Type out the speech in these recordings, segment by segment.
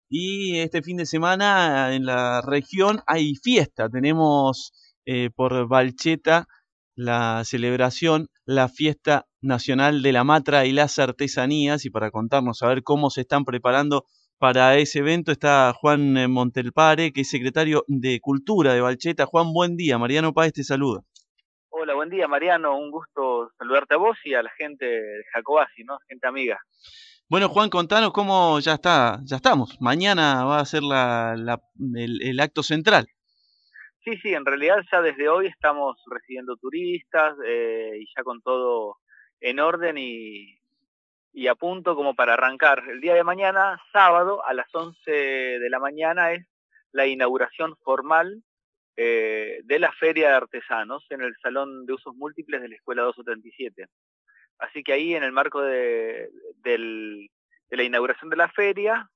y este fin de semana en la región hay fiesta. Tenemos por Balcheta la celebración, la fiesta nacional de la Matra y las artesanías, y para contarnos a ver cómo se están preparando para ese evento está Juan Montelpare, que es secretario de Cultura de Balcheta. Juan, buen día. Mariano Páez te saluda. Hola, buen día Mariano, un gusto saludarte a vos y a la gente de Jacobasi, ¿no? Gente amiga. Bueno, Juan, contanos cómo ya estamos. Mañana va a ser el acto central. Sí, sí, en realidad ya desde hoy estamos recibiendo turistas y ya con todo en orden y a punto como para arrancar. El día de mañana, sábado, a las 11 de la mañana es la inauguración formal de la Feria de Artesanos en el Salón de Usos Múltiples de la Escuela 277. Así que ahí en el marco de la inauguración de la feria,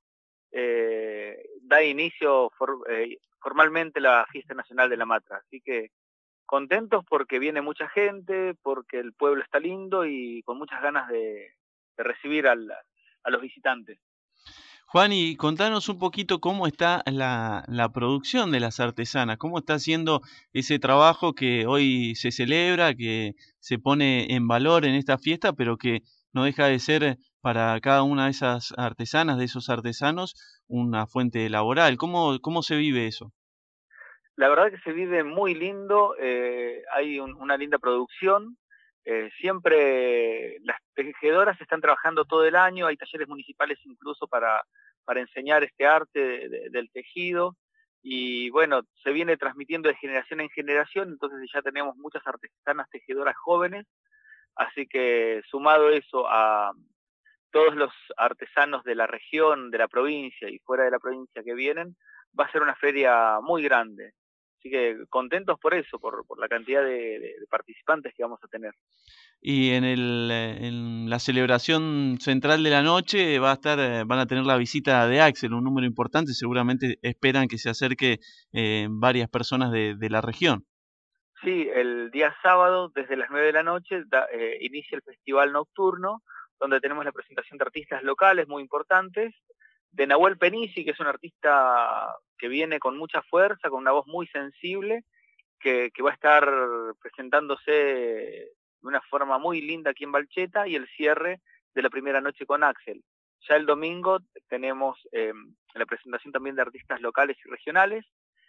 da inicio formalmente la Fiesta Nacional de la Matra. Así que contentos porque viene mucha gente, porque el pueblo está lindo y con muchas ganas de recibir a los visitantes. Juan, y contanos un poquito cómo está la producción de las artesanas, cómo está haciendo ese trabajo que hoy se celebra, que se pone en valor en esta fiesta, pero que no deja de ser para cada una de esas artesanas, de esos artesanos, una fuente laboral. ¿Cómo se vive eso? La verdad que se vive muy lindo, hay una linda producción, siempre las tejedoras están trabajando todo el año, hay talleres municipales incluso para enseñar este arte del tejido y bueno, se viene transmitiendo de generación en generación, entonces ya tenemos muchas artesanas tejedoras jóvenes, así que sumado eso a todos los artesanos de la región, de la provincia y fuera de la provincia que vienen, va a ser una feria muy grande. Así que contentos por eso, por la cantidad de participantes que vamos a tener. Y en la celebración central de la noche va a estar, van a tener la visita de Axel, un número importante, seguramente esperan que se acerque varias personas de la región. Sí, el día sábado, desde las 9 de la noche, inicia el festival nocturno, donde tenemos la presentación de artistas locales muy importantes, de Nahuel Penisi, que es un artista que viene con mucha fuerza, con una voz muy sensible, que va a estar presentándose de una forma muy linda aquí en Balcheta y el cierre de la primera noche con Axel. Ya el domingo tenemos la presentación también de artistas locales y regionales,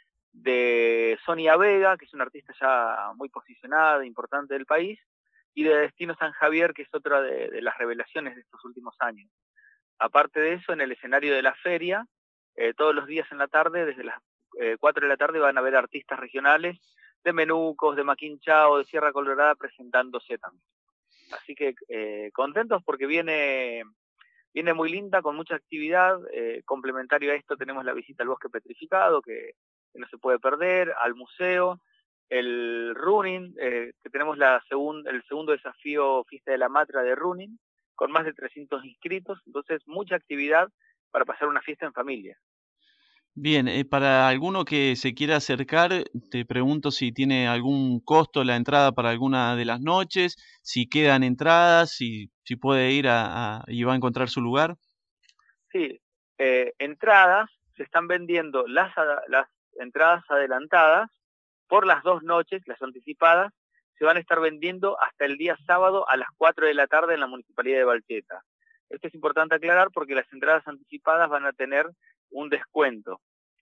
de Sonia Vega, que es una artista ya muy posicionada, importante del país, y de Destino San Javier, que es otra de las revelaciones de estos últimos años. Aparte de eso, en el escenario de la feria, todos los días en la tarde, desde las 4 de la tarde, van a haber artistas regionales de Menucos, de Maquinchao, de Sierra Colorada, presentándose también. Así que contentos porque viene muy linda, con mucha actividad. Complementario a esto tenemos la visita al bosque petrificado, que no se puede perder, al museo, el running, que tenemos el segundo desafío Fiesta de la Matra de running, con más de 300 inscritos, entonces mucha actividad para pasar una fiesta en familia. Bien, para alguno que se quiera acercar, te pregunto si tiene algún costo la entrada para alguna de las noches, si quedan entradas, si puede ir y va a encontrar su lugar. Sí, entradas, se están vendiendo las entradas adelantadas por las 2 noches, las anticipadas, se van a estar vendiendo hasta el día sábado a las 4 de la tarde en la Municipalidad de Balcheta. Esto es importante aclarar porque las entradas anticipadas van a tener un descuento.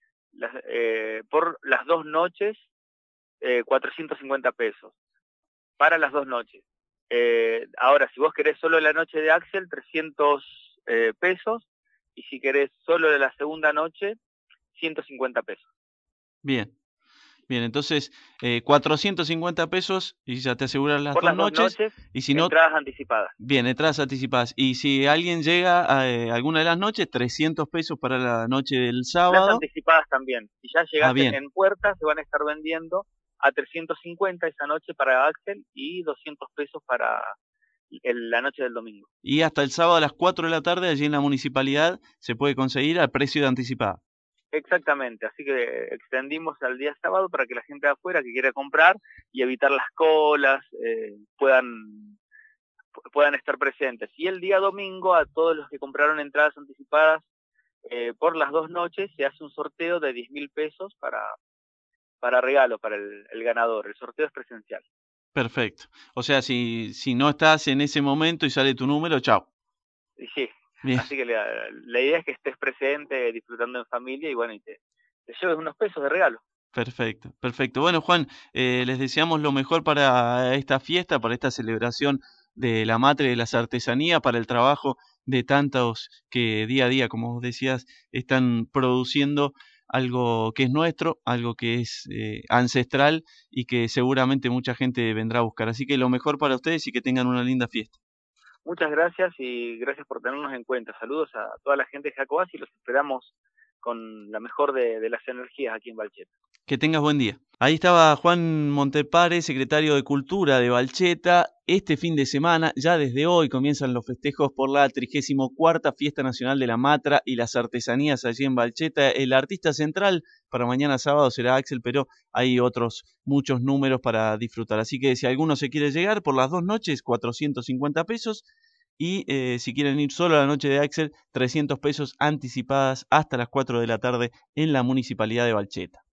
Por las 2 noches, 450 pesos. Para las 2 noches. Ahora, si vos querés solo la noche de Axel, 300 pesos. Y si querés solo de la segunda noche, 150 pesos. Bien. Bien, entonces 450 pesos y ya te aseguras las Por dos las dos noches. noches, Y si no, entradas anticipadas. bien, entradas anticipadas. Y si alguien llega a alguna de las noches, 300 pesos para la noche del Las sábado. anticipadas también. Si ya Ah, llegasen bien. en puerta, se van a estar vendiendo a 350 esa noche para Axel y 200 pesos para la noche del domingo. Y hasta el sábado a las 4 de la tarde, allí en la municipalidad, se puede conseguir al precio de anticipada. Exactamente, así que extendimos al día sábado para que la gente de afuera que quiera comprar y evitar las colas puedan estar presentes. Y el día domingo a todos los que compraron entradas anticipadas por las 2 noches se hace un sorteo de 10.000 pesos para regalo, para el ganador. El sorteo es presencial. Perfecto. O sea, si no estás en ese momento y sale tu número, chao. Y sí, Bien. así que la idea es que estés presente, disfrutando en familia y bueno, y te lleves unos pesos de regalo. Perfecto, perfecto. Bueno, Juan, les deseamos lo mejor para esta fiesta, para esta celebración de la Matre de las Artesanías, para el trabajo de tantos que día a día, como vos decías, están produciendo algo que es nuestro, algo que es ancestral y que seguramente mucha gente vendrá a buscar. Así que lo mejor para ustedes y que tengan una linda fiesta. Muchas gracias y gracias por tenernos en cuenta. Saludos a toda la gente de Jacobás y los esperamos con la mejor de las energías aquí en Valcheta. Que tengas buen día. Ahí estaba Juan Montepare, secretario de Cultura de Valcheta. Este fin de semana, ya desde hoy, comienzan los festejos por la 34ª Fiesta Nacional de la Matra y las Artesanías allí en Valcheta. El artista central para mañana sábado será Axel, pero hay otros muchos números para disfrutar. Así que si alguno se quiere llegar por las 2 noches, 450 pesos. Y si quieren ir solo a la noche de Axel, 300 pesos anticipadas hasta las 4 de la tarde en la Municipalidad de Valcheta.